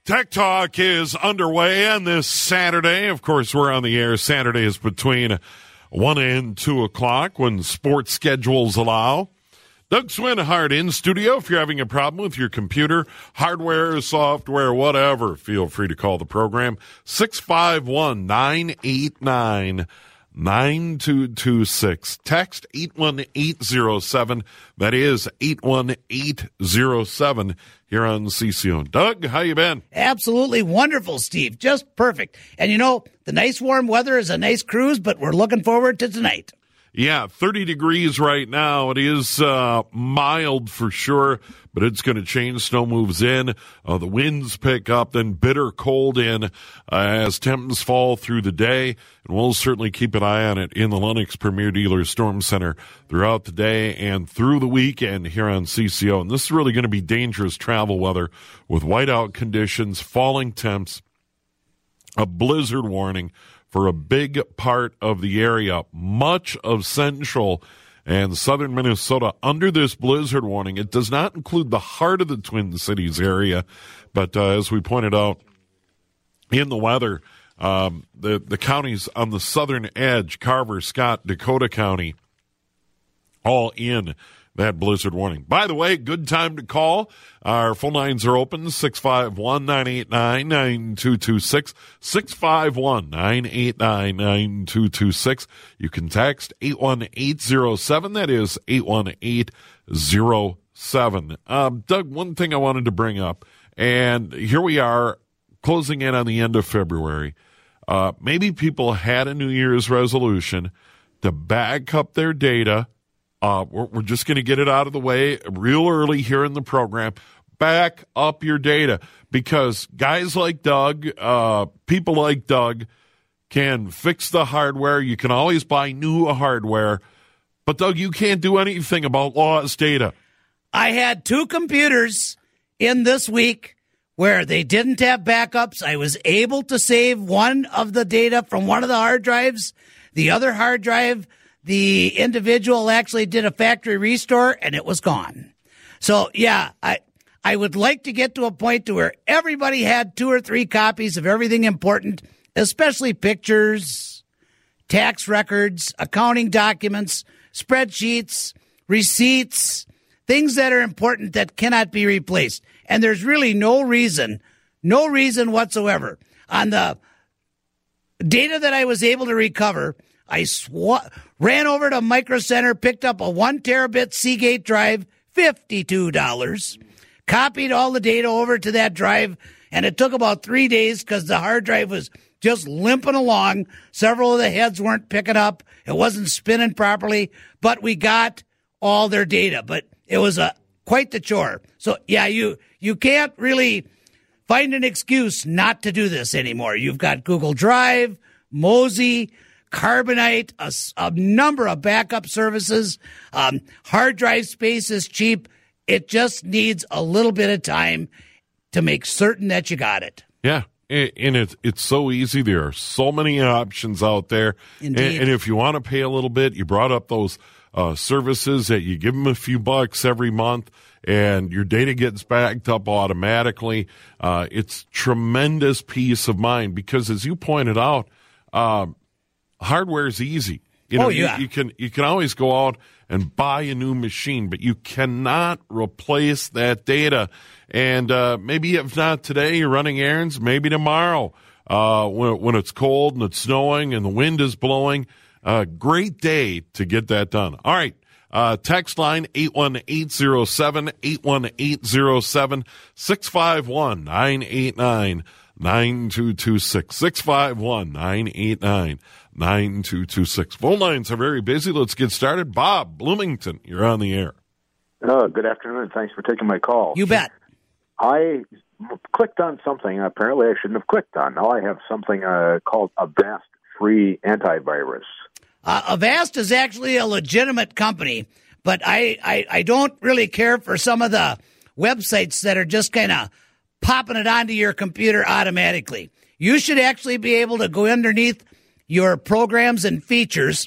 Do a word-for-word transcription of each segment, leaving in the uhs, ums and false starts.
Tech Talk is underway on this Saturday. Of course, we're on the air. Saturday is between one and two o'clock when sports schedules allow. Doug Swinhart in studio. If you're having a problem with your computer, hardware, software, whatever, feel free to call the program. six five one, nine eight nine, nine two two six. Text eight one eight zero seven. That is eight one eight zero seven here on C C O. Doug, how you been? Absolutely wonderful, Steve. Just perfect. And you know, the nice warm weather is a nice cruise, but we're looking forward to tonight. Yeah, thirty degrees right now. It is uh, mild for sure, but it's going to change. Snow moves in. Uh, the winds pick up, then bitter cold in uh, as temps fall through the day. And we'll certainly keep an eye on it in the Lennox Premier Dealer Storm Center throughout the day and through the weekend here on C C O. And this is really going to be dangerous travel weather with whiteout conditions, falling temps, a blizzard warning for a big part of the area. Much of central and southern Minnesota under this blizzard warning. It does not include the heart of the Twin Cities area, but uh, as we pointed out in the weather, um, the, the counties on the southern edge, Carver, Scott, Dakota County, all in that blizzard warning. By the way, good time to call. Our phone lines are open, six five one, nine eight nine, nine two two six, six five one, nine eight nine, nine two two six. You can text eight one eight zero seven. That is eight one eight zero seven. Um, Doug, one thing I wanted to bring up, and here we are closing in on the end of February. Uh, maybe people had a New Year's resolution to back up their data. Uh, we're, we're just going to get it out of the way real early here in the program. Back up your data because guys like Doug, uh, people like Doug can fix the hardware. You can always buy new hardware. But, Doug, you can't do anything about lost data. I had two computers in this week where they didn't have backups. I was able to save one of the data from one of the hard drives. The other hard drive, the individual actually did a factory restore, and it was gone. So, yeah, I I would like to get to a point to where everybody had two or three copies of everything important, especially pictures, tax records, accounting documents, spreadsheets, receipts, things that are important that cannot be replaced. And there's really no reason, no reason whatsoever. On the data that I was able to recover, I sw- ran over to Micro Center, picked up a one terabit Seagate drive, fifty-two dollars, copied all the data over to that drive, and it took about three days because the hard drive was just limping along. Several of the heads weren't picking up. It wasn't spinning properly, but we got all their data. But it was a quite the chore. So, yeah, you, you can't really find an excuse not to do this anymore. You've got Google Drive, Mozy, Carbonite, a, a number of backup services. Um, hard drive space is cheap. It just needs a little bit of time to make certain that you got it. Yeah, and it's it's so easy. There are so many options out there. Indeed. And, and if you want to pay a little bit, you brought up those uh, services that you give them a few bucks every month, and your data gets backed up automatically. Uh, it's tremendous peace of mind because, as you pointed out, um, hardware is easy. You know, oh, yeah. you, you can you can always go out and buy a new machine, but you cannot replace that data. And uh, maybe if not today, you're running errands. Maybe tomorrow, uh, when when it's cold and it's snowing and the wind is blowing. Uh, great day to get that done. All right. Uh, text line eight one eight zero seven, eight one eight zero seven, six five one, nine eight nine, nine two two six, six five one, nine eight nine, nine two two six. Phone lines are very busy. Let's get started. Bob Bloomington, you're on the air. Oh, good afternoon. Thanks for taking my call. You bet. I clicked on something apparently I shouldn't have clicked on. Now I have something uh, called Avast Free Antivirus. Uh, Avast is actually a legitimate company, but I, I, I don't really care for some of the websites that are just kind of popping it onto your computer automatically. You should actually be able to go underneath your programs and features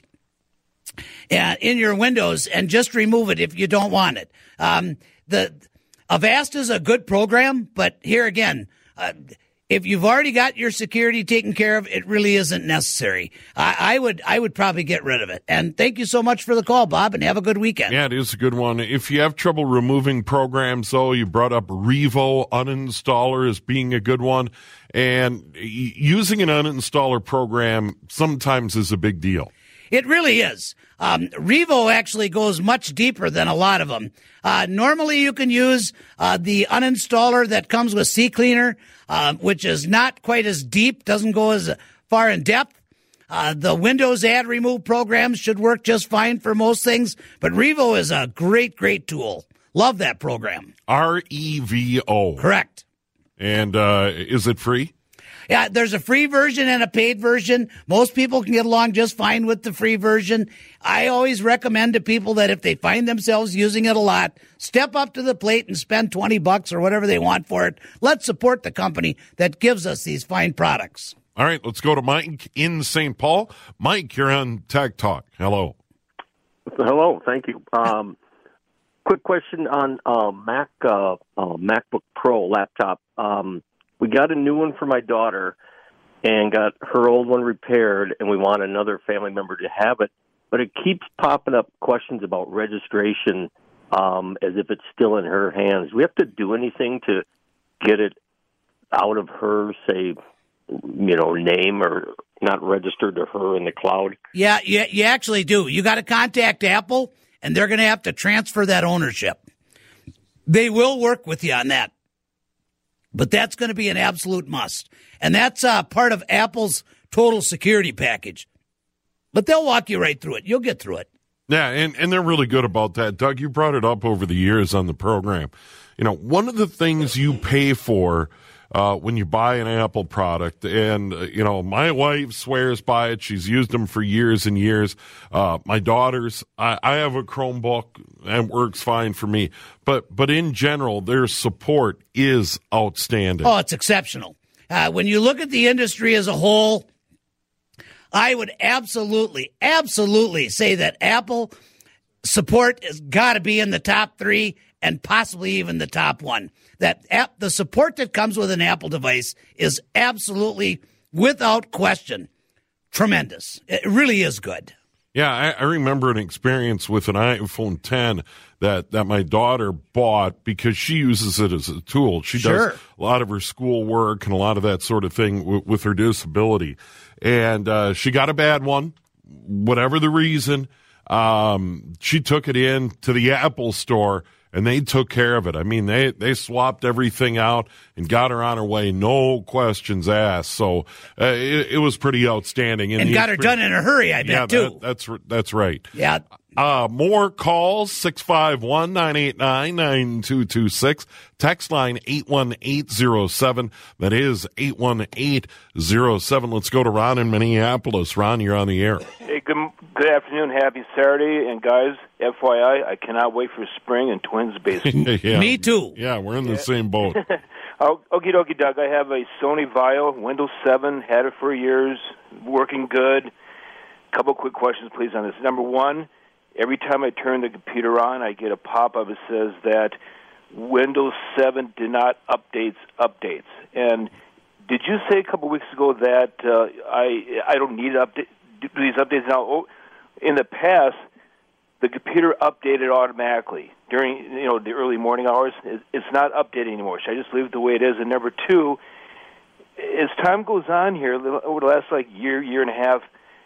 uh, in your Windows and just remove it if you don't want it. Um, the Avast is a good program, but here again, uh, if you've already got your security taken care of, it really isn't necessary. I, I would I would probably get rid of it. And thank you so much for the call, Bob, and have a good weekend. Yeah, it is a good one. If you have trouble removing programs, though, you brought up Revo Uninstaller as being a good one. And using an uninstaller program sometimes is a big deal. It really is. Um, Revo actually goes much deeper than a lot of them. Uh, normally you can use uh, the uninstaller that comes with CCleaner, uh, which is not quite as deep, doesn't go as far in depth. Uh, the Windows Ad Remove programs should work just fine for most things, but Revo is a great, great tool. Love that program. R E V O. Correct. And uh, is it free? Yeah, there's a free version and a paid version. Most people can get along just fine with the free version. I always recommend to people that if they find themselves using it a lot, step up to the plate and spend twenty bucks or whatever they want for it. Let's support the company that gives us these fine products. All right, let's go to Mike in Saint Paul. Mike, you're on Tech Talk. Hello. Hello, thank you. Um, quick question on uh, Mac uh, uh, MacBook Pro laptop. Um, we got a new one for my daughter and got her old one repaired, and we want another family member to have it. But it keeps popping up questions about registration um, as if it's still in her hands. Do we have to do anything to get it out of her, say, you know, name or not registered to her in the cloud? Yeah, you, you actually do. You got to contact Apple, and they're going to have to transfer that ownership. They will work with you on that. But that's going to be an absolute must. And that's uh, part of Apple's total security package. But they'll walk you right through it. You'll get through it. Yeah, and, and they're really good about that. Doug, you brought it up over the years on the program. You know, one of the things you pay for uh, when you buy an Apple product, and, uh, you know, my wife swears by it. She's used them for years and years. Uh, my daughters, I, I have a Chromebook and works fine for me. But, but in general, their support is outstanding. Oh, it's exceptional. Uh, when you look at the industry as a whole, I would absolutely, absolutely say that Apple support has got to be in the top three and possibly even the top one. That app, the support that comes with an Apple device is absolutely, without question, tremendous. It really is good. Yeah, I, I remember an experience with an iPhone ten that, that my daughter bought because she uses it as a tool. She Sure. does a lot of her schoolwork and a lot of that sort of thing w- with her disability. And uh, she got a bad one, whatever the reason. Um, she took it in to the Apple store, and they took care of it. I mean, they, they swapped everything out and got her on her way, no questions asked. So uh, it, it was pretty outstanding. And got her done in a hurry, I bet, yeah, too. That, that's that's right. Yeah. Uh, more calls, six five one, nine eight nine, nine two two six. Text line eight one eight zero seven. That is eight one eight zero seven. Let's go to Ron in Minneapolis. Ron, you're on the air. Hey, good, good afternoon. Happy Saturday. And, guys, F Y I, I cannot wait for spring and Twins baseball. yeah. Me too. Yeah, we're in the yeah. same boat. oh, okie dokie, Doug. I have a Sony Vaio, Windows seven, had it for years, working good. A couple quick questions, please, on this. Number one, every time I turn the computer on, I get a pop-up that says that Windows seven did not updates updates. And did you say a couple weeks ago that uh, I I don't need to update do these updates now? Oh, in the past, the computer updated automatically during you know the early morning hours. It's not updating anymore. Should I just leave it the way it is? And number two, as time goes on here, over the last like year, year and a half,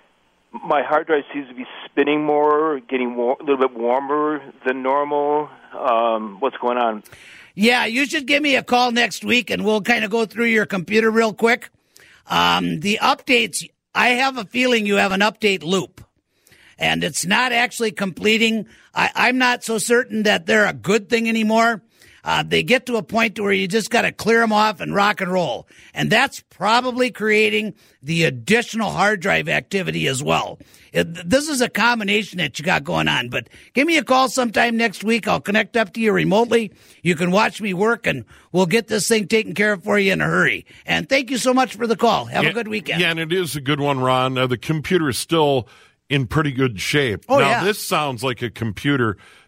my hard drive seems to be spinning more, getting war- a little bit warmer than normal. Um, what's going on? Yeah, you should give me a call next week, and we'll kind of go through your computer real quick. Um, the updates, I have a feeling you have an update loop, and it's not actually completing. I, I'm not so certain that they're a good thing anymore. Uh, they get to a point where you just got to clear them off and rock and roll. And that's probably creating the additional hard drive activity as well. It, this is a combination that you got going on. But give me a call sometime next week. I'll connect up to you remotely. You can watch me work, and we'll get this thing taken care of for you in a hurry. And thank you so much for the call. Have yeah, a good weekend. Yeah, and it is a good one, Ron. Uh, the computer is still in pretty good shape. Oh, now, yeah. This sounds like a computer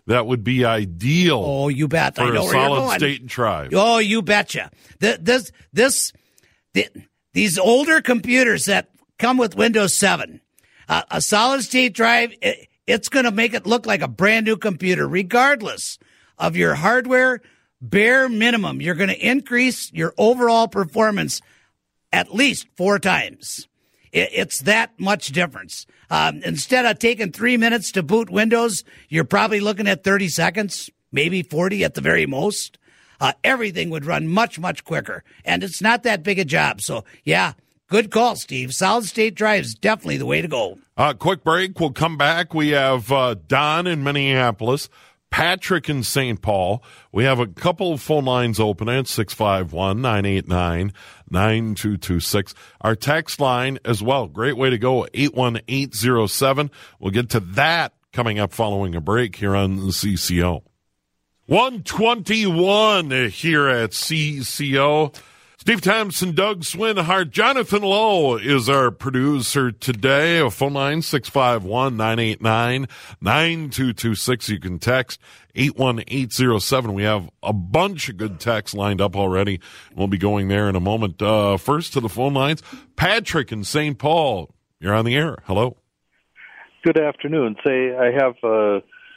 that would be ideal. Oh, you bet. For I know a where you're solid going. state drive. Oh, you betcha. Th- This, this, th- these older computers that come with Windows seven, uh, a solid state drive, it, it's going to make it look like a brand new computer, regardless of your hardware. Bare minimum, you're going to increase your overall performance at least four times. It, it's that much difference. Um, instead of taking three minutes to boot Windows, you're probably looking at thirty seconds, maybe forty at the very most. Uh, everything would run much, much quicker. And it's not that big a job. So, yeah, good call, Steve. Solid state drive is definitely the way to go. Uh, quick break. We'll come back. We have uh, Don in Minneapolis, Patrick in Saint Paul. We have a couple of phone lines open at six five one, nine eight nine, nine two two six. Our text line as well. Great way to go, eight one eight zero seven. We'll get to that coming up following a break here on the C C O. one twenty-one here at C C O. Steve Thompson, Doug Swinhart, Jonathan Lowe is our producer today. A phone line, six five one, nine eight nine, nine two two six. You can text eight one eight zero seven. We have a bunch of good texts lined up already. We'll be going there in a moment. Uh, first to the phone lines, Patrick in Saint Paul. You're on the air. Hello. Good afternoon. Say I have a,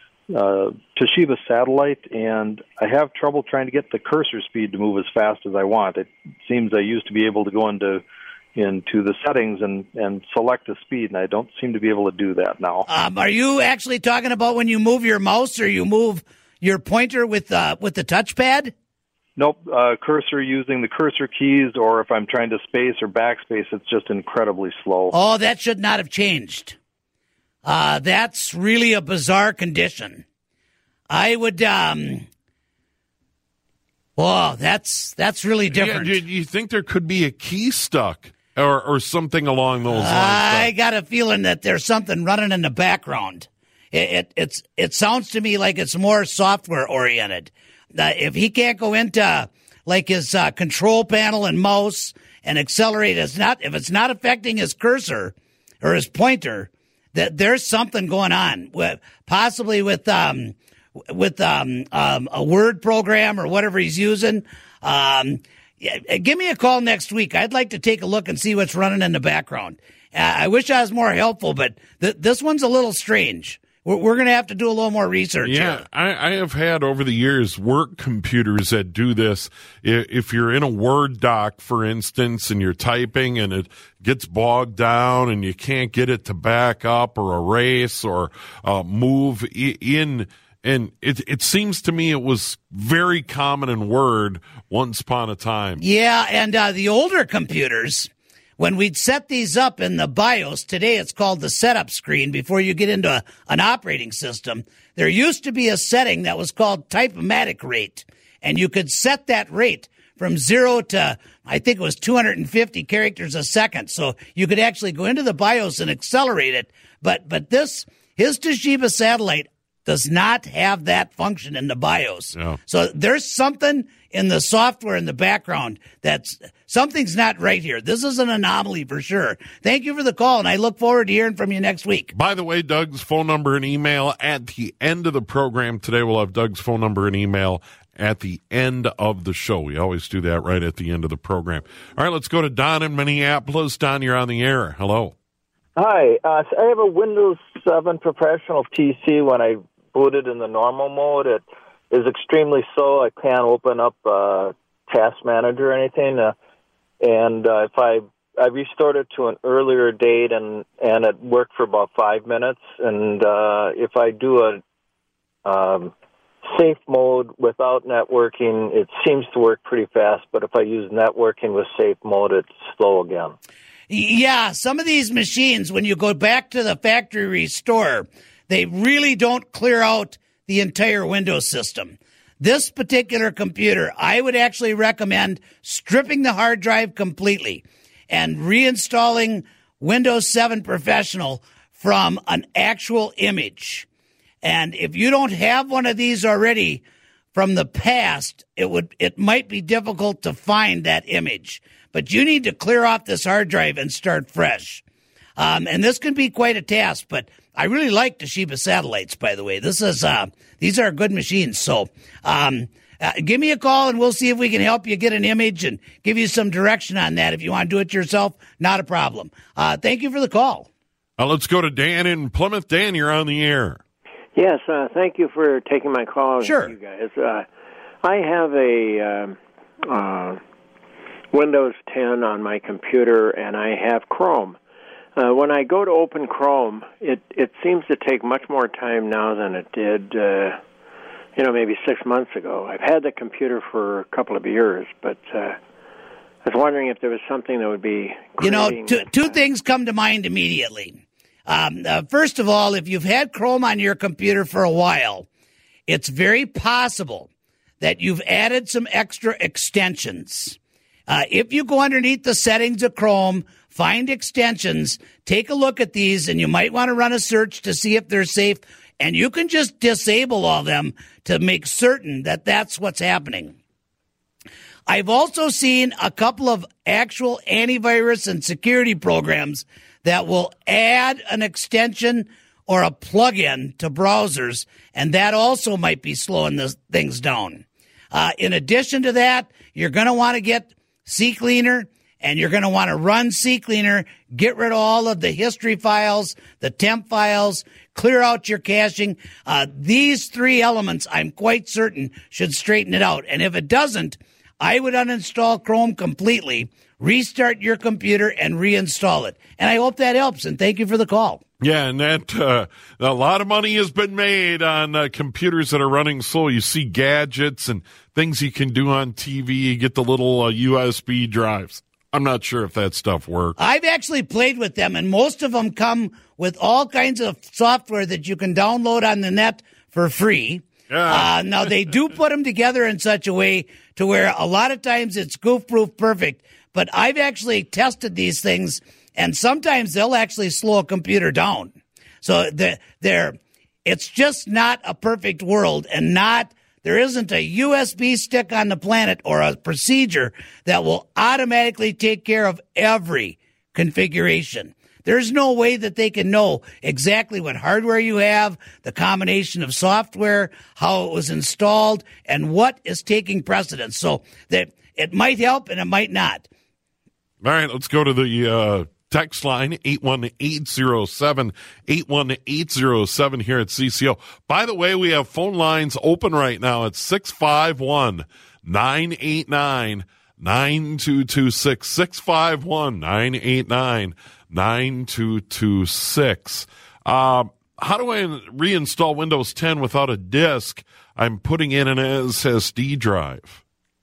a Toshiba satellite, and I have trouble trying to get the cursor speed to move as fast as I want. It seems I used to be able to go into into the settings and, and select a speed, and I don't seem to be able to do that now. Um, are you actually talking about when you move your mouse or you move your pointer with uh, with the touchpad? Nope, uh, cursor using the cursor keys, or if I'm trying to space or backspace, it's just incredibly slow. Oh, that should not have changed. Uh, that's really a bizarre condition. I would, um, oh, that's that's really different. Yeah, do you think there could be a key stuck or, or something along those lines? I got a feeling that there's something running in the background. It it it's, it sounds to me like it's more software oriented. Uh, if he can't go into like his uh, control panel and mouse and accelerate, it's not if it's not affecting his cursor or his pointer, that there's something going on with possibly with um with um, um a Word program or whatever he's using. Um, yeah, give me a call next week. I'd like to take a look and see what's running in the background. Uh, I wish I was more helpful, but th- this one's a little strange. We're, we're going to have to do a little more research yeah, here. I, I have had over the years work computers that do this. If you're in a Word doc, for instance, and you're typing and it gets bogged down and you can't get it to back up or erase or uh, move in, and it, it seems to me it was very common in Word once upon a time. Yeah, and uh, the older computers, when we'd set these up in the BIOS, today it's called the setup screen before you get into a, an operating system, there used to be a setting that was called type-o-matic rate, and you could set that rate from zero to, I think it was two hundred fifty characters a second, so you could actually go into the BIOS and accelerate it, but but this, his Toshiba satellite does not have that function in the BIOS. No. So there's something in the software in the background that's something's not right here. This is an anomaly for sure. Thank you for the call, and I look forward to hearing from you next week. By the way, Doug's phone number and email at the end of the program today. We'll have Doug's phone number and email at the end of the show. We always do that right at the end of the program. All right, let's go to Don in Minneapolis. Don, you're on the air. Hello. Hi. Uh, so I have a Windows seven professional P C. When I booted in the normal mode, it is extremely slow. I can't open up uh, Task Manager or anything. Uh, and uh, if I I restored it to an earlier date, and, and it worked for about five minutes. And uh, if I do a um, safe mode without networking, it seems to work pretty fast. But if I use networking with safe mode, it's slow again. Yeah, some of these machines, when you go back to the factory restore, they really don't clear out the entire Windows system. This particular computer, I would actually recommend stripping the hard drive completely and reinstalling Windows seven Professional from an actual image. And if you don't have one of these already from the past, it would it might be difficult to find that image. But you need to clear off this hard drive and start fresh. Um, and this can be quite a task, but I really like Toshiba satellites, by the way. This is uh, these are good machines. So um, uh, give me a call, and we'll see if we can help you get an image and give you some direction on that. If you want to do it yourself, not a problem. Uh, thank you for the call. Uh, let's go to Dan in Plymouth. Dan, you're on the air. Yes, uh, thank you for taking my call. Sure. You guys. Uh, I have a uh, uh, Windows ten on my computer, and I have Chrome. Uh, when I go to open Chrome, it, it seems to take much more time now than it did, uh, you know, maybe six months ago. I've had the computer for a couple of years, but uh, I was wondering if there was something that would be You know, two, two things come to mind immediately. Um, uh, first of all, if you've had Chrome on your computer for a while, it's very possible that you've added some extra extensions. Uh, if you go underneath the settings of Chrome, find extensions, take a look at these, and you might want to run a search to see if they're safe, and you can just disable all of them to make certain that that's what's happening. I've also seen a couple of actual antivirus and security programs that will add an extension or a plug-in to browsers, and that also might be slowing the things down. Uh, in addition to that, you're going to want to get CCleaner, and you're going to want to run CCleaner, get rid of all of the history files, the temp files, clear out your caching. Uh, these three elements, I'm quite certain, should straighten it out. And if it doesn't, I would uninstall Chrome completely, restart your computer, and reinstall it. And I hope that helps, and thank you for the call. Yeah, and that uh, a lot of money has been made on uh, computers that are running slow. You see gadgets and things you can do on T V. You get the little uh, U S B drives. I'm not sure if that stuff works. I've actually played with them, and most of them come with all kinds of software that you can download on the net for free. Yeah. Uh, now, they do put them together in such a way to where a lot of times it's goof-proof perfect, but I've actually tested these things, and sometimes they'll actually slow a computer down. So they're, they're, it's just not a perfect world, and not there isn't a U S B stick on the planet or a procedure that will automatically take care of every configuration. There's no way that they can know exactly what hardware you have, the combination of software, how it was installed, and what is taking precedence. So that it might help and it might not. All right, let's go to the uh, text line, eight one eight zero seven, eight one eight zero seven here at C C O. By the way, we have phone lines open right now at six five one, nine eight nine, nine two two six, six five one, nine eight nine, nine two two six. Uh, how do I reinstall Windows ten without a disk? I'm putting in an S S D drive.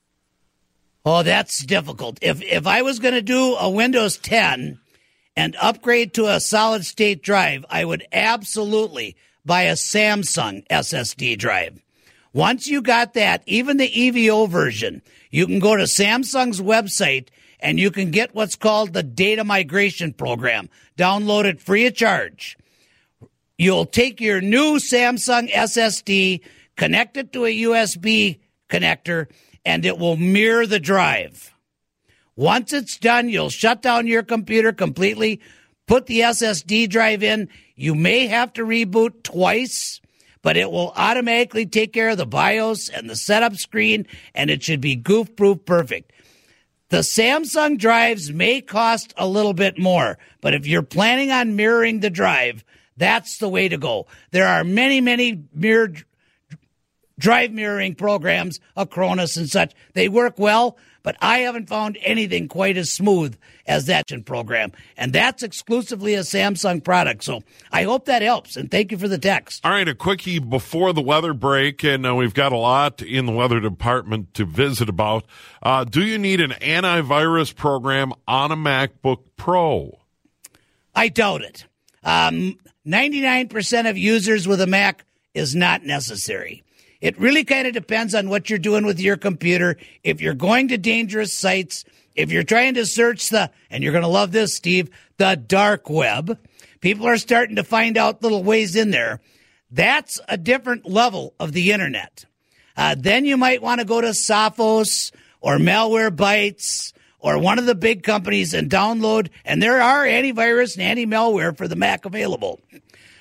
Oh, that's difficult. If if I was going to do a Windows ten and upgrade to a solid state drive, I would absolutely buy a Samsung S S D drive. Once you got that, even the E V O version, you can go to Samsung's website and you can get what's called the data migration program. Download it free of charge. You'll take your new Samsung S S D, connect it to a U S B connector, and it will mirror the drive. Once it's done, you'll shut down your computer completely, put the S S D drive in. You may have to reboot twice, but it will automatically take care of the BIOS and the setup screen, and it should be goof-proof perfect. The Samsung drives may cost a little bit more, but if you're planning on mirroring the drive, that's the way to go. There are many, many mirror drive mirroring programs, Acronis and such. They work well, but I haven't found anything quite as smooth as that program. And that's exclusively a Samsung product. So I hope that helps, and thank you for the text. All right, a quickie before the weather break, and uh, we've got a lot in the weather department to visit about. Uh, do you need an antivirus program on a MacBook Pro? I doubt it. Um, ninety-nine percent of users with a Mac is not necessary. It really kind of depends on what you're doing with your computer. If you're going to dangerous sites, if you're trying to search the, and you're going to love this, Steve, the dark web, people are starting to find out little ways in there. That's a different level of the internet. Uh, then you might want to go to Sophos or Malwarebytes or one of the big companies and download, and there are antivirus and anti-malware for the Mac available.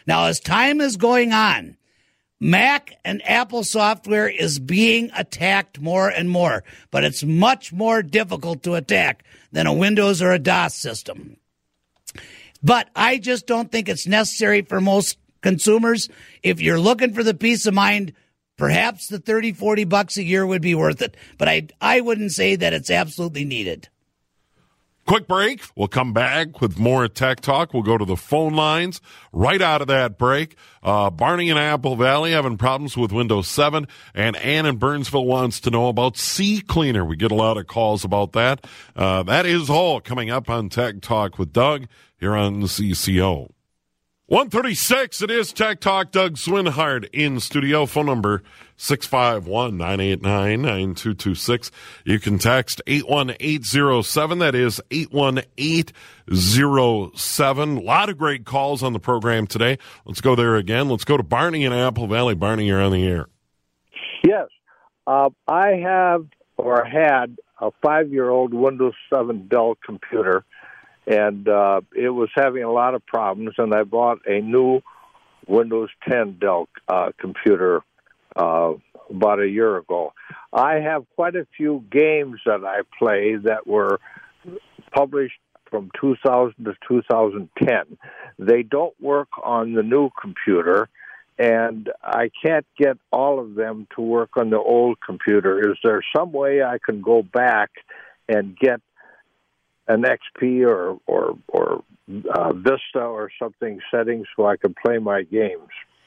Now, as time is going on, Mac and Apple software is being attacked more and more, but it's much more difficult to attack than a Windows or a DOS system. But I just don't think it's necessary for most consumers. If you're looking for the peace of mind, perhaps the thirty, forty bucks a year would be worth it. But I, I wouldn't say that it's absolutely needed. Quick break. We'll come back with more Tech Talk. We'll go to the phone lines right out of that break. Uh, Barney in Apple Valley having problems with Windows seven, and Ann in Burnsville wants to know about CCleaner. We get a lot of calls about that. Uh, that is all coming up on Tech Talk with Doug here on C C O. one thirty-six, it is Tech Talk. Doug Swinhard in studio. Phone number six five one, nine eight nine, nine two two six. You can text eight one eight zero seven. That is eight one eight zero seven. A lot of great calls on the program today. Let's go there again. Let's go to Barney in Apple Valley. Barney, you're on the air. Yes. Uh, I have or had a five-year-old Windows seven Dell computer, and uh, it was having a lot of problems, and I bought a new Windows ten Dell uh, computer uh, about a year ago. I have quite a few games that I play that were published from two thousand to two thousand ten. They don't work on the new computer, and I can't get all of them to work on the old computer. Is there some way I can go back and get an X P or or or uh, Vista or something settings so I can play my games?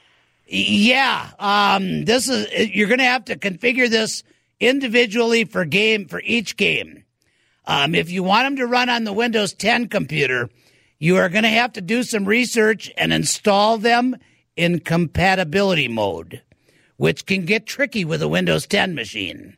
Yeah, um, this is you're going to have to configure this individually for game for each game. Um, if you want them to run on the Windows ten computer, you are going to have to do some research and install them in compatibility mode, which can get tricky with a Windows ten machine.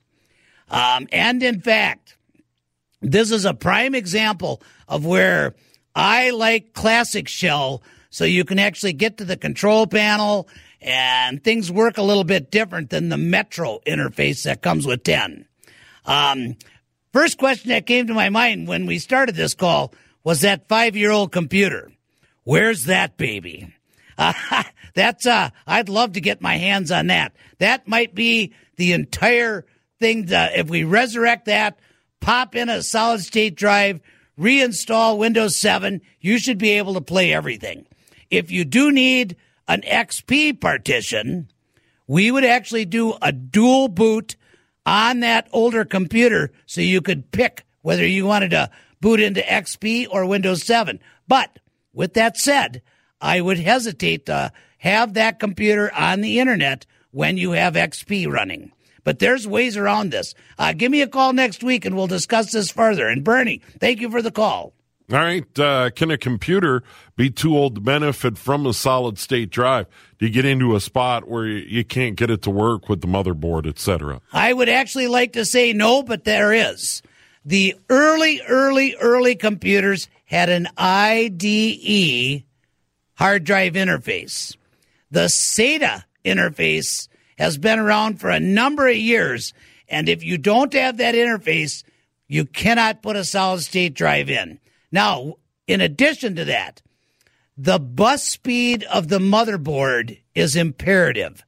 Um, and in fact, this is a prime example of where I like Classic Shell, so you can actually get to the control panel and things work a little bit different than the Metro interface that comes with ten. Um, first question that came to my mind when we started this call was that five-year-old computer. Where's that baby? Uh, that's uh, I'd love to get my hands on that. That might be the entire thing. To, if we resurrect that, pop in a solid-state drive, reinstall Windows seven, you should be able to play everything. If you do need an X P partition, we would actually do a dual boot on that older computer so you could pick whether you wanted to boot into X P or Windows seven. But with that said, I would hesitate to have that computer on the internet when you have X P running. But there's ways around this. Uh, give me a call next week and we'll discuss this further. And Bernie, thank you for the call. All right. Uh, can a computer be too old to benefit from a solid-state drive? Do you get into a spot where you, you can't get it to work with the motherboard, et cetera? I would actually like to say no, but there is. The early, early, early computers had an I D E hard drive interface. The SATA interface has been around for a number of years, and if you don't have that interface, you cannot put a solid-state drive in. Now, in addition to that, the bus speed of the motherboard is imperative.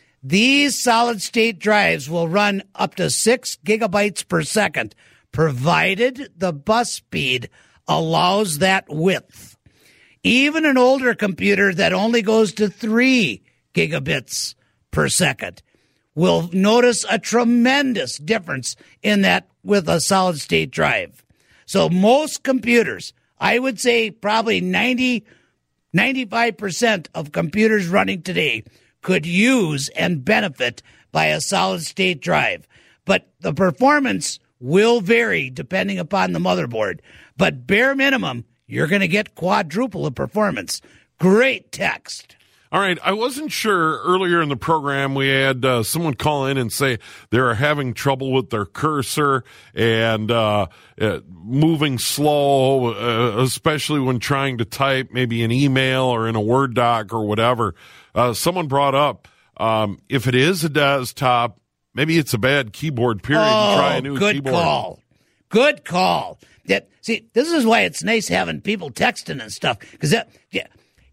These solid-state drives will run up to six gigabytes per second, provided the bus speed allows that width. Even an older computer that only goes to three gigabits per second will notice a tremendous difference in that with a solid-state drive. So most computers, I would say probably ninety, ninety-five percent of computers running today could use and benefit by a solid-state drive. But the performance will vary depending upon the motherboard. But bare minimum, you're going to get quadruple of performance. Great text. All right, I wasn't sure earlier in the program we had uh, someone call in and say they're having trouble with their cursor and uh, uh, moving slow, uh, especially when trying to type maybe an email or in a Word doc or whatever. Uh, someone brought up um, if it is a desktop, maybe it's a bad keyboard, period. Oh, and try a new good keyboard. call. Good call. That, see, this is why it's nice having people texting and stuff because that, yeah.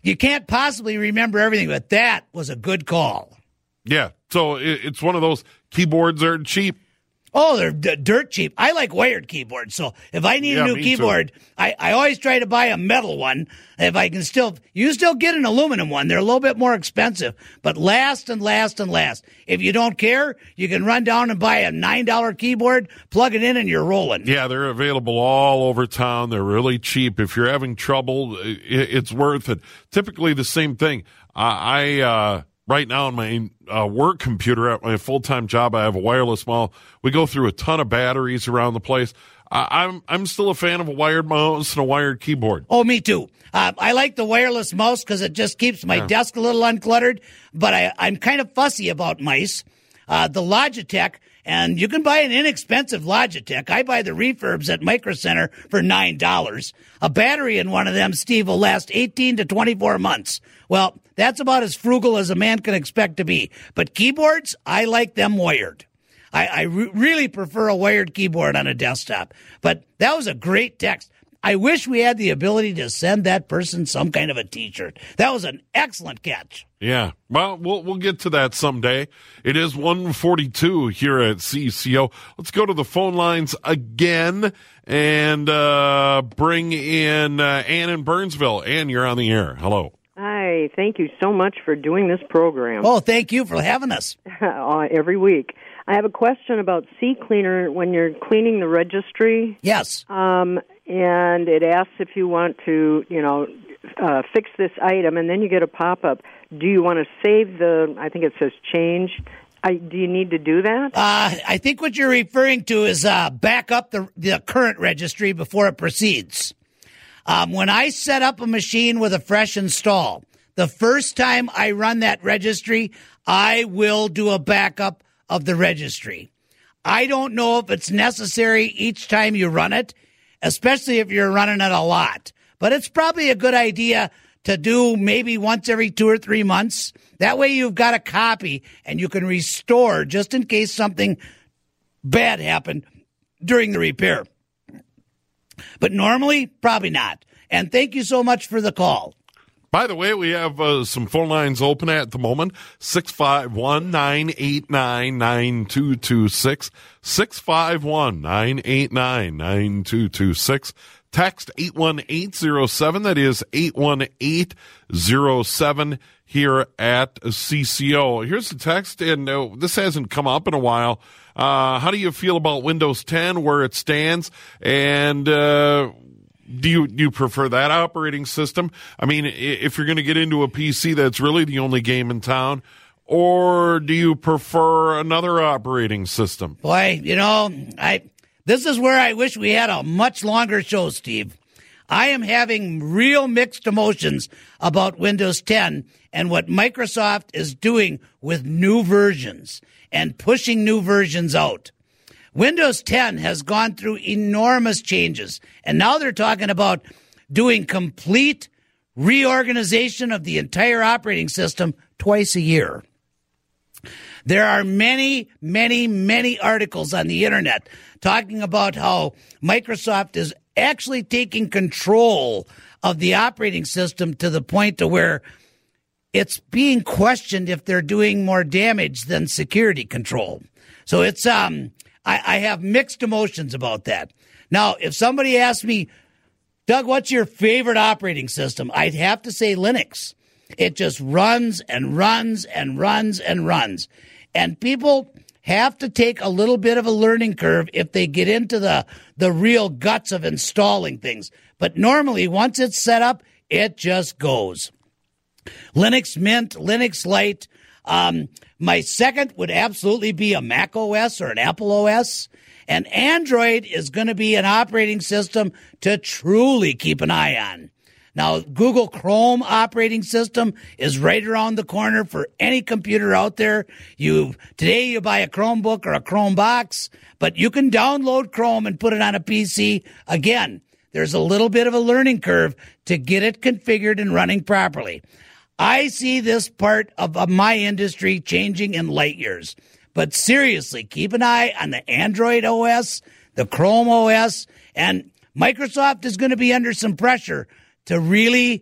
you can't possibly remember everything, but that was a good call. Yeah, so it, it's one of those keyboards are cheap. Oh, they're d- dirt cheap. I like wired keyboards, so if I need Yeah, a new me keyboard, I, I always try to buy a metal one. If I can still, you still get an aluminum one. They're a little bit more expensive, but last and last and last. If you don't care, you can run down and buy a nine dollar keyboard, plug it in, and you're rolling. Yeah, they're available all over town. They're really cheap. If you're having trouble, it, it's worth it. Typically the same thing. I, I uh, right now on my uh, work computer at my full-time job, I have a wireless mouse. We go through a ton of batteries around the place. I, I'm I'm still a fan of a wired mouse and a wired keyboard. Oh, me too. Uh, I like the wireless mouse because it just keeps my Yeah. desk a little uncluttered, but I, I'm kind of fussy about mice. Uh, the Logitech, and you can buy an inexpensive Logitech. I buy the refurbs at Micro Center for nine dollars. A battery in one of them, Steve, will last eighteen to twenty-four months. Well, that's about as frugal as a man can expect to be. But keyboards, I like them wired. I, I re- really prefer a wired keyboard on a desktop. But that was a great text. I wish we had the ability to send that person some kind of a T-shirt. That was an excellent catch. Yeah, well, we'll we'll get to that someday. It is one forty-two here at C C O. Let's go to the phone lines again and uh, bring in uh, Ann in Burnsville. Ann, you're on the air. Hello. Hi, thank you so much for doing this program. Oh, thank you for having us. uh, every week. I have a question about CCleaner when you're cleaning the registry. Yes. Um, and it asks if you want to, you know, uh, fix this item, and then you get a pop-up. Do you want to save the, I think it says change. I, do you need to do that? Uh, I think what you're referring to is uh, back up the, the current registry before it proceeds. Um, when I set up a machine with a fresh install, the first time I run that registry, I will do a backup of the registry. I don't know if it's necessary each time you run it, especially if you're running it a lot. But it's probably a good idea to do maybe once every two or three months. That way you've got a copy and you can restore just in case something bad happened during the repair. But normally, probably not. And thank you so much for the call. By the way, we have uh, some phone lines open at the moment. six five one, nine eight nine, nine two two six. six five one, nine eight nine, nine two two six. Text eight one eight zero seven. That is eight one eight zero seven here at C C O. Here's the text, and uh, this hasn't come up in a while. Uh, how do you feel about Windows ten, where it stands? And uh, do you do you prefer that operating system? I mean, if you're going to get into a P C that's really the only game in town, or do you prefer another operating system? Boy, you know, I this is where I wish we had a much longer show, Steve. I am having real mixed emotions about Windows ten and what Microsoft is doing with new versions and pushing new versions out. Windows ten has gone through enormous changes, and now they're talking about doing complete reorganization of the entire operating system twice a year. There are many, many, many articles on the internet talking about how Microsoft is actually taking control of the operating system to the point to where it's being questioned if they're doing more damage than security control. So it's um, I, I have mixed emotions about that. Now, if somebody asked me, Doug, what's your favorite operating system? I'd have to say Linux. It just runs and runs and runs and runs. And people have to take a little bit of a learning curve if they get into the, the real guts of installing things. But normally, once it's set up, it just goes. Linux Mint, Linux Lite. Um, my second would absolutely be a Mac O S or an Apple O S. And Android is going to be an operating system to truly keep an eye on. Now, Google Chrome operating system is right around the corner for any computer out there. You today you buy a Chromebook or a Chromebox, but you can download Chrome and put it on a P C. Again, there's a little bit of a learning curve to get it configured and running properly. I see this part of, of my industry changing in light years. But seriously, keep an eye on the Android O S, the Chrome O S, and Microsoft is going to be under some pressure to really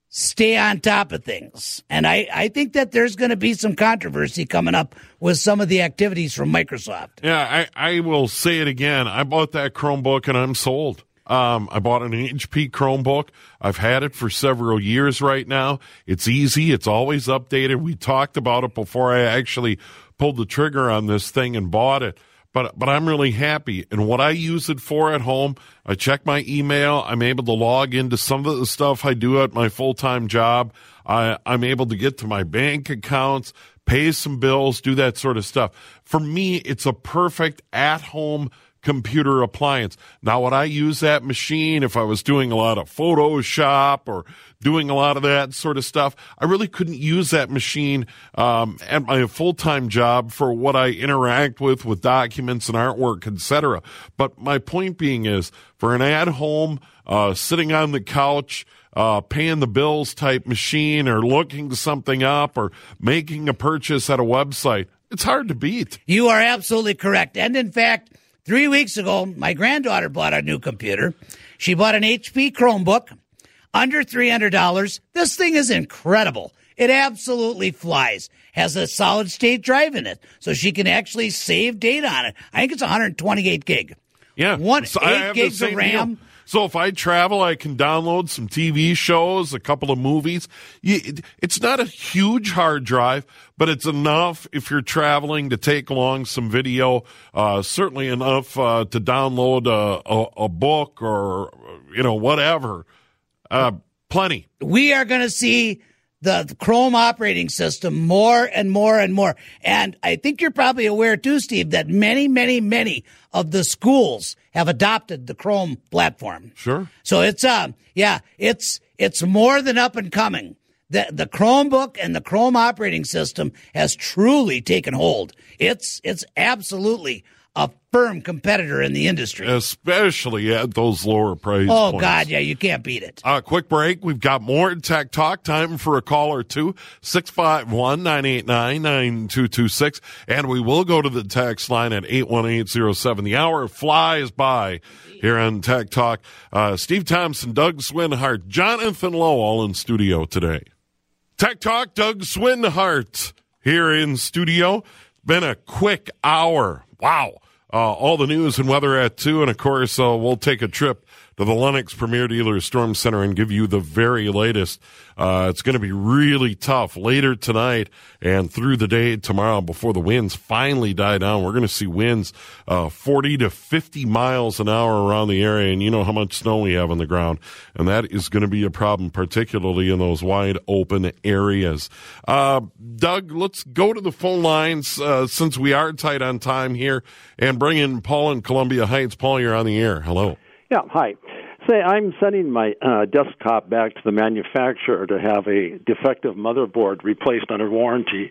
stay on top of things. And I, I think that there's going to be some controversy coming up with some of the activities from Microsoft. Yeah, I, I will say it again. I bought that Chromebook and I'm sold. Um, I bought an H P Chromebook. I've had it for several years right now. It's easy. It's always updated. We talked about it before I actually pulled the trigger on this thing and bought it. But but I'm really happy. And what I use it for at home, I check my email. I'm able to log into some of the stuff I do at my full-time job. I, I'm able to get to my bank accounts, pay some bills, do that sort of stuff. For me, it's a perfect at-home computer appliance. Now, would I use that machine if I was doing a lot of Photoshop or doing a lot of that sort of stuff? I really couldn't use that machine um, at my full-time job for what I interact with, with documents and artwork, et cetera. But my point being is, for an at-home, uh, sitting on the couch, uh, paying the bills type machine or looking something up or making a purchase at a website, it's hard to beat. You are absolutely correct. And in fact, Three weeks ago, my granddaughter bought a new computer. She bought an H P Chromebook, under three hundred dollars. This thing is incredible. It absolutely flies. Has a solid-state drive in it, so she can actually save data on it. I think it's one hundred twenty-eight gig. Yeah. One, so eight gigs of RAM. Deal. So if I travel, I can download some T V shows, a couple of movies. It's not a huge hard drive, but it's enough if you're traveling to take along some video, uh, certainly enough uh, to download a, a, a book or, you know, whatever. Uh, plenty. We are going to see the, the Chrome operating system more and more and more. And I think you're probably aware too, Steve, that many, many, many of the schools have adopted the Chrome platform. Sure. So it's, uh, yeah, it's, it's more than up and coming. The, the Chromebook and the Chrome operating system has truly taken hold. It's, it's absolutely a firm competitor in the industry. Especially at those lower price oh, points. Oh, God, yeah, you can't beat it. Uh, quick break. We've got more Tech Talk. Time for a call or two. six five one, nine eight nine, nine two two six. And we will go to the text line at eight one eight zero seven. The hour flies by here on Tech Talk. Uh, Steve Thompson, Doug Swinhart, Jonathan Lowe all in studio today. Tech Talk, Doug Swinhart here in studio. Been a quick hour. Wow. Uh, all the news and weather at two, and of course, uh, we'll take a trip to the Lennox Premier Dealer Storm Center and give you the very latest. Uh, it's going to be really tough later tonight and through the day tomorrow before the winds finally die down. We're going to see winds uh, forty to fifty miles an hour around the area, and you know how much snow we have on the ground, and that is going to be a problem, particularly in those wide open areas. Uh, Doug, let's go to the phone lines uh, since we are tight on time here and bring in Paul in Columbia Heights. Paul, you're on the air. Hello. Yeah, hi. Say, I'm sending my uh, desktop back to the manufacturer to have a defective motherboard replaced under warranty,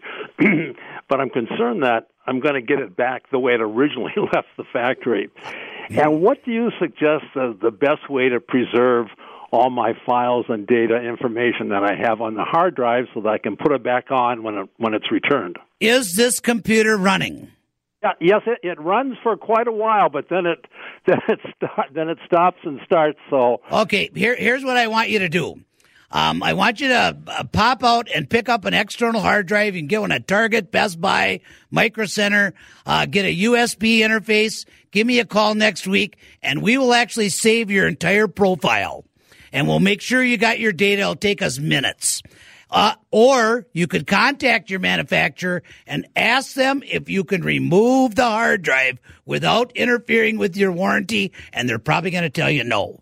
but I'm concerned that I'm going to get it back the way it originally left the factory. And what do you suggest as the best way to preserve all my files and data information that I have on the hard drive so that I can put it back on when it, when it's returned? Is this computer running? Yeah, yes, it, it runs for quite a while, but then it then it start, then it stops and starts. So okay, here here's what I want you to do. Um, I want you to uh, pop out and pick up an external hard drive. You can get one at Target, Best Buy, Micro Center. Uh, get a U S B interface. Give me a call next week, and we will actually save your entire profile, and we'll make sure you got your data. It'll take us minutes. Uh, or you could contact your manufacturer and ask them if you can remove the hard drive without interfering with your warranty, and they're probably going to tell you no.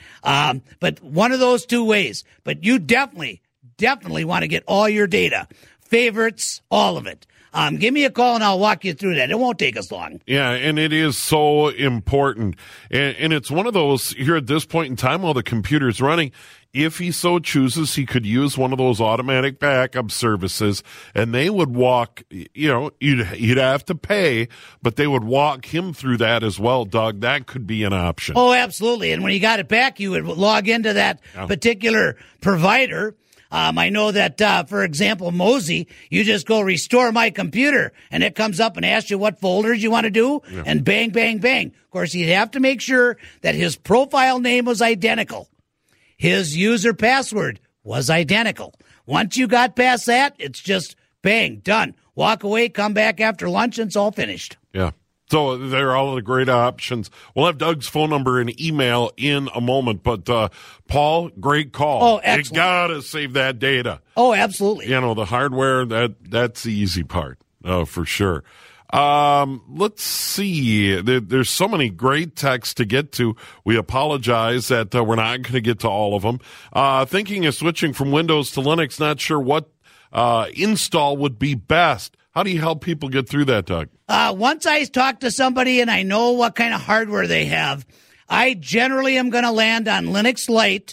Um, but one of those two ways. But you definitely, definitely want to get all your data, favorites, all of it. Um, give me a call and I'll walk you through that. It won't take us long. Yeah, and it is so important. And, and it's one of those here at this point in time while the computer's running, if he so chooses, he could use one of those automatic backup services, and they would walk, you know, you'd, you'd have to pay, but they would walk him through that as well, Doug. That could be an option. Oh, absolutely. And when you got it back, you would log into that yeah. particular provider. Um, I know that, uh, for example, Mosey, you just go restore my computer, and it comes up and asks you what folders you want to do, yeah. and bang, bang, bang. Of course, you'd have to make sure that his profile name was identical. His user password was identical. Once you got past that, it's just bang, done. Walk away, come back after lunch, and it's all finished. Yeah. So they're all the great options. We'll have Doug's phone number and email in a moment. But, uh, Paul, great call. Oh, excellent. You got to save that data. Oh, absolutely. You know, the hardware, that that's the easy part, uh, for sure. Um, let's see. There, there's so many great texts to get to. We apologize that uh, we're not going to get to all of them. Uh, thinking of switching from Windows to Linux, not sure what uh, install would be best. How do you help people get through that, Doug? Uh, once I talk to somebody and I know what kind of hardware they have, I generally am going to land on Linux Lite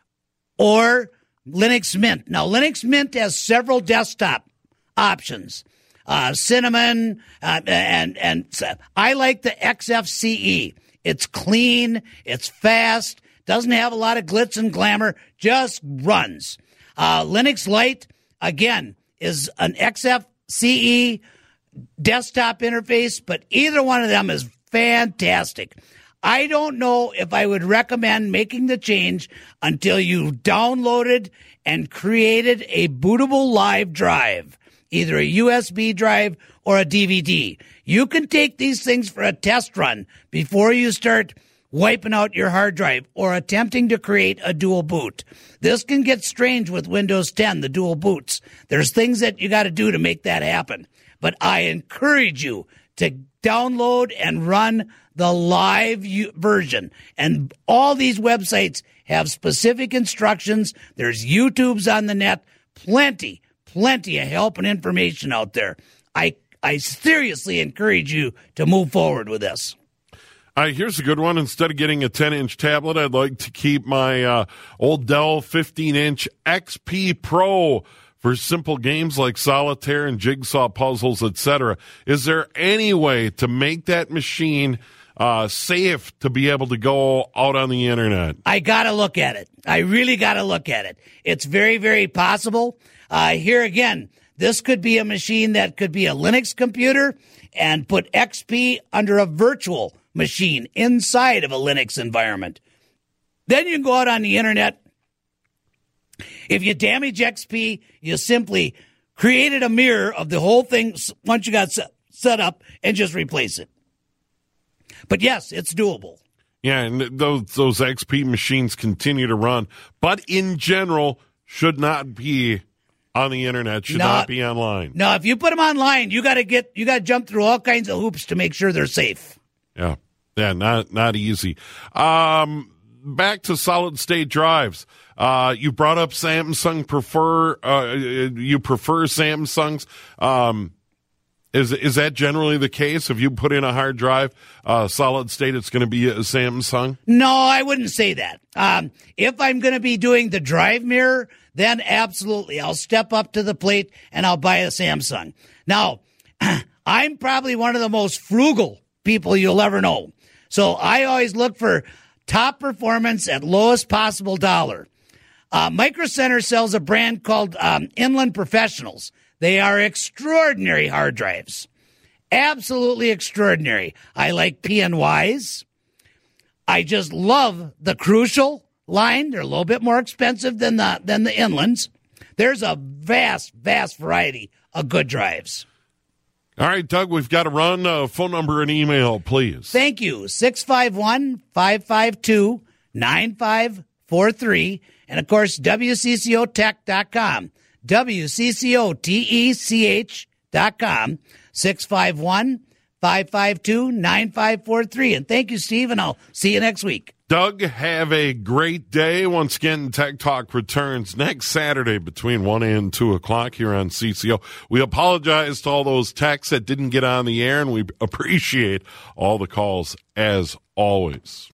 or Linux Mint. Now, Linux Mint has several desktop options. Uh, Cinnamon, uh, and, and I like the X F C E. It's clean, it's fast, doesn't have a lot of glitz and glamour, just runs. Uh, Linux Lite, again, is an X F C E desktop interface, but either one of them is fantastic. I don't know if I would recommend making the change until you downloaded and created a bootable live drive, either a U S B drive or a D V D. You can take these things for a test run before you start wiping out your hard drive or attempting to create a dual boot. This can get strange with Windows ten, the dual boots. There's things that you got to do to make that happen. But I encourage you to download and run the live version. And all these websites have specific instructions. There's YouTubes on the net, plenty, plenty of help and information out there. I I seriously encourage you to move forward with this. Uh, here's a good one. Instead of getting a ten-inch tablet, I'd like to keep my uh, old Dell fifteen-inch X P Pro for simple games like solitaire and jigsaw puzzles, et cetera. Is there any way to make that machine uh, safe to be able to go out on the internet? I got to look at it. I really got to look at it. It's very, very possible. Uh, here again, this could be a machine that could be a Linux computer and put X P under a virtual machine inside of a Linux environment. Then you can go out on the internet. If you damage X P, you simply created a mirror of the whole thing once you got set up and just replace it. But yes, it's doable. Yeah, and those those X P machines continue to run, but in general should not be on the internet, should no, not be online. No, if you put them online, you got to get you got to jump through all kinds of hoops to make sure they're safe. Yeah, yeah, not not easy. Um, back to solid state drives. Uh, you brought up Samsung prefer. Uh, you prefer Samsungs. Um, is is that generally the case? If you put in a hard drive, uh, solid state, it's going to be a Samsung? No, I wouldn't say that. Um, if I'm going to be doing the drive mirror, then absolutely, I'll step up to the plate and I'll buy a Samsung. Now, I'm probably one of the most frugal people you'll ever know. So I always look for top performance at lowest possible dollar. Uh, Micro Center sells a brand called um, Inland Professionals. They are extraordinary hard drives. Absolutely extraordinary. I like P N Ys. I just love the Crucial line. They're a little bit more expensive than the than the Inlands. There's a vast, vast variety of good drives. All right, Doug, we've got to run. Uh, phone number and email, please. Thank you. six five one, five five two, nine five four three. And, of course, W C C O tech dot com. W C C O T E C H dot com. six five one, five five two, nine five four three. And thank you, Steve, and I'll see you next week. Doug, have a great day. Once again, Tech Talk returns next Saturday between one and two o'clock here on C C O. We apologize to all those texts that didn't get on the air, and we appreciate all the calls as always.